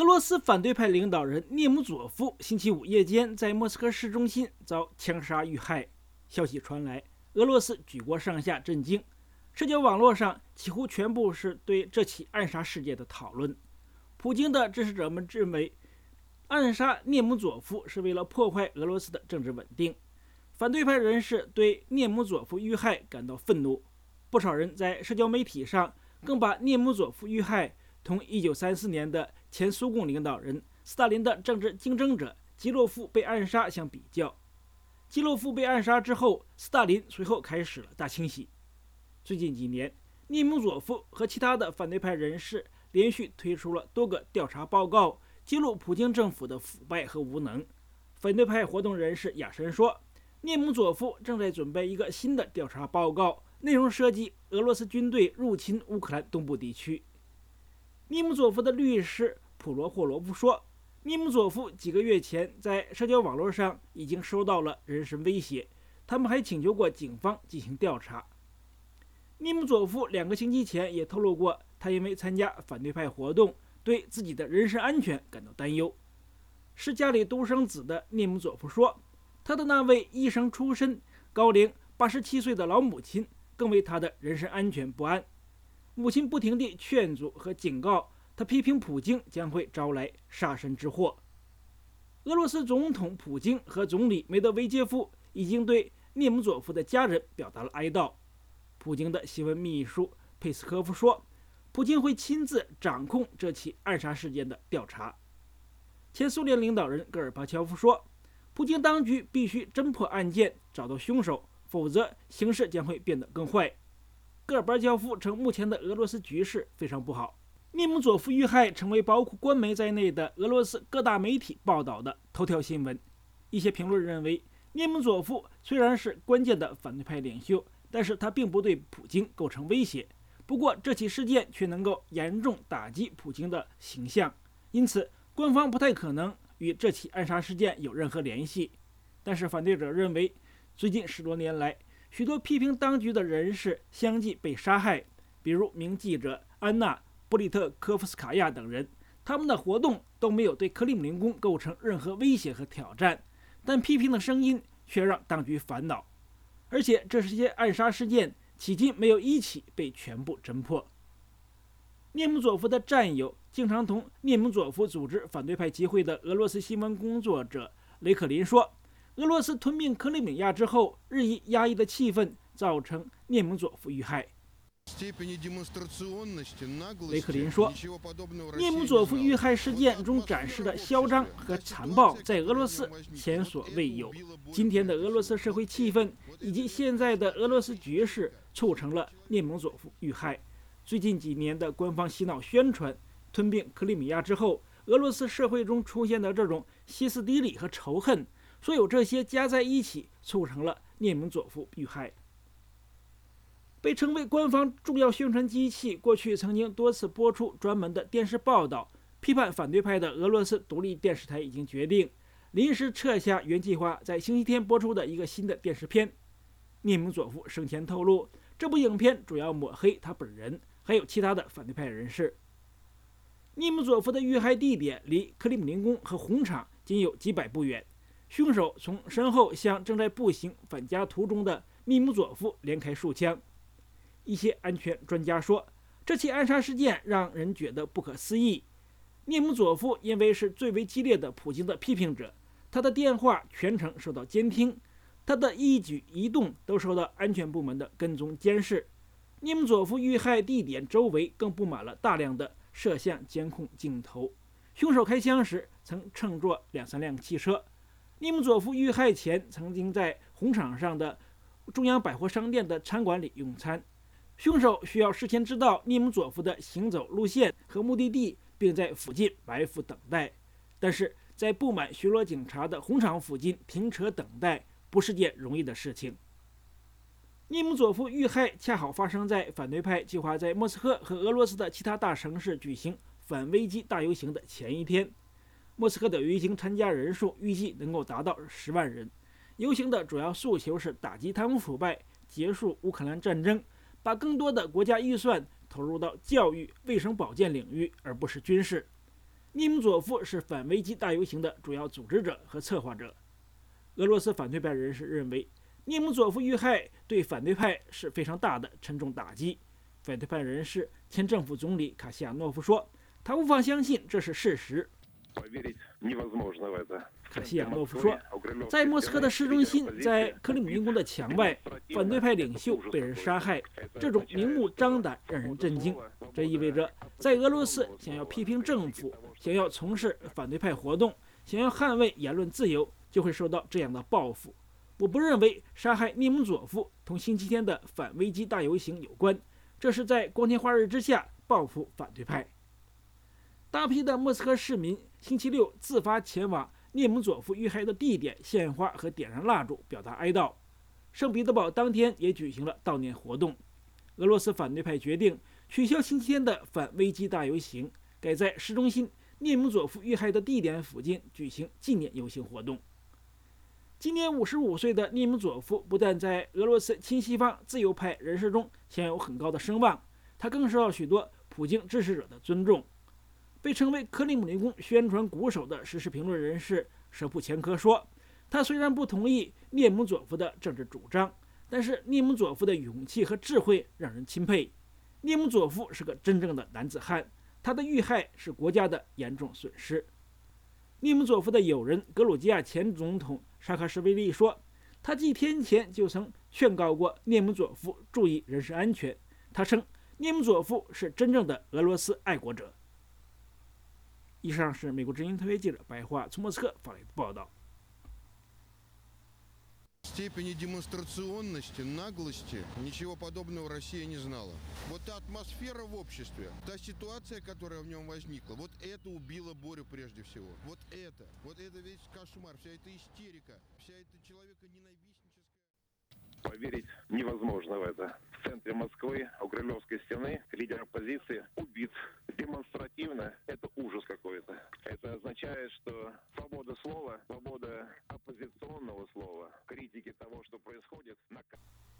俄罗斯反对派领导人涅姆佐夫星期五夜间在莫斯科市中心遭枪杀遇害。消息传来，俄罗斯举国上下震惊，社交网络上几乎全部是对这起暗杀事件的讨论。普京的支持者们认为，暗杀涅姆佐夫是为了破坏俄罗斯的政治稳定。反对派人士对涅姆佐夫遇害感到愤怒，不少人在社交媒体上更把涅姆佐夫遇害同1934年的前苏共领导人斯大林的政治竞争者基洛夫被暗杀相比较。基洛夫被暗杀之后，斯大林随后开始了大清洗。最近几年，涅姆佐夫和其他的反对派人士连续推出了多个调查报告，揭露普京政府的腐败和无能。反对派活动人士亚申说，涅姆佐夫正在准备一个新的调查报告，内容涉及俄罗斯军队入侵乌克兰东部地区。涅姆佐夫的律师普罗霍罗夫说，涅姆佐夫几个月前在社交网络上已经收到了人身威胁，他们还请求过警方进行调查。涅姆佐夫2个星期前也透露过，他因为参加反对派活动，对自己的人身安全感到担忧。是家里独生子的涅姆佐夫说，他的那位医生出身、高龄87岁的老母亲更为他的人身安全不安。母亲不停地劝阻和警告他，批评普京将会招来杀身之祸。俄罗斯总统普京和总理梅德韦杰夫已经对涅姆佐夫的家人表达了哀悼。普京的新闻秘书佩斯科夫说，普京会亲自掌控这起暗杀事件的调查。前苏联领导人戈尔巴乔夫说，普京当局必须侦破案件，找到凶手，否则形势将会变得更坏。戈尔巴乔夫称，目前的俄罗斯局势非常不好。涅姆佐夫遇害成为包括官媒在内的俄罗斯各大媒体报道的头条新闻。一些评论认为，涅姆佐夫虽然是关键的反对派领袖，但是他并不对普京构成威胁。不过，这起事件却能够严重打击普京的形象，因此官方不太可能与这起暗杀事件有任何联系。但是反对者认为，最近10多年来，许多批评当局的人士相继被杀害，比如名记者安娜·布里特科夫斯卡娅等人，他们的活动都没有对克里姆林宫构成任何威胁和挑战，但批评的声音却让当局烦恼。而且这些暗杀事件迄今没有一起被全部侦破。涅姆佐夫的战友、经常同涅姆佐夫组织反对派集会的俄罗斯新闻工作者雷克林说，俄罗斯吞并克里米亚之后，日益压抑的气氛造成涅姆佐夫遇害。雷克林说，涅姆佐夫遇害事件中展示的嚣张和残暴在俄罗斯前所未有。今天的俄罗斯社会气氛以及现在的俄罗斯局势促成了涅姆佐夫遇害。最近几年的官方洗脑宣传，吞并克里米亚之后，俄罗斯社会中出现的这种歇斯底里和仇恨，所有这些加在一起，促成了涅姆佐夫遇害。被称为官方重要宣传机器，过去曾经多次播出专门的电视报道，批判反对派的俄罗斯独立电视台已经决定临时撤下原计划在星期天播出的一个新的电视片。涅姆佐夫生前透露，这部影片主要抹黑他本人，还有其他的反对派人士。涅姆佐夫的遇害地点离克里姆林宫和红场仅有几百步远，凶手从身后向正在步行返家途中的涅姆佐夫连开数枪。一些安全专家说，这起暗杀事件让人觉得不可思议。涅姆佐夫因为是最为激烈的普京的批评者，他的电话全程受到监听，他的一举一动都受到安全部门的跟踪监视。涅姆佐夫遇害地点周围更布满了大量的摄像监控镜头，凶手开枪时曾乘坐2-3辆汽车。涅姆佐夫遇害前曾经在红场上的中央百货商店的餐馆里用餐。凶手需要事先知道涅姆佐夫的行走路线和目的地，并在附近埋伏等待。但是在布满巡逻警察的红场附近停车等待不是件容易的事情。涅姆佐夫遇害恰好发生在反对派计划在莫斯科和俄罗斯的其他大城市举行反危机大游行的前一天。莫斯科的游行参加人数预计能够达到10万人。游行的主要诉求是打击贪污腐败，结束乌克兰战争，把更多的国家预算投入到教育、卫生保健领域，而不是军事。 涅姆佐夫是反危机大游行的主要组织者和策划者。俄罗斯反对派人士认为，涅姆佐夫遇害对反对派是非常大的沉重打击。反对派人士前政府总理卡西亚诺夫说，他无法相信这是事实。卡西亚诺夫说，在莫斯科的市中心，在克里姆林宫的墙外，反对派领袖被人杀害，这种明目张胆让人震惊。这意味着，在俄罗斯想要批评政府、想要从事反对派活动、想要捍卫言论自由，就会受到这样的报复。我不认为杀害涅姆佐夫同星期天的反危机大游行有关，这是在光天化日之下报复反对派。大批的莫斯科市民星期六自发前往涅姆佐夫遇害的地点献花和点燃蜡烛，表达哀悼。圣彼得堡当天也举行了悼念活动。俄罗斯反对派决定取消星期天的反危机大游行，改在市中心涅姆佐夫遇害的地点附近举行纪念游行活动。今年55岁的涅姆佐夫不但在俄罗斯亲西方自由派人士中享有很高的声望，他更受到许多普京支持者的尊重。被称为克里姆林宫宣传鼓手的时事评论人士舍普前科说，他虽然不同意涅姆佐夫的政治主张，但是涅姆佐夫的勇气和智慧让人钦佩。涅姆佐夫是个真正的男子汉，他的遇害是国家的严重损失。涅姆佐夫的友人格鲁吉亚前总统沙卡什维利说，他几天前就曾劝告过涅姆佐夫注意人身安全。他称涅姆佐夫是真正的俄罗斯爱国者。以上是美国之音特约记者白桦从莫斯科发来的报道。 Степени демонстрационности, наглости, ничего подобного Россия не знала. Вот та атмосфера в обществе, та ситуация, которая в нем возникла, вот это убило Борю прежде всего. Вот это весь кошмар, вся эта истерика, вся эта человеконенавистническая... Поверить невозможно в это. В центре Москвы, у Кремлевской стены, лидер оппозиции убит демонстративно. Это ужас какой-то. Это означает, что свобода слова, свобода оппозиционного слова, критики того, что происходит,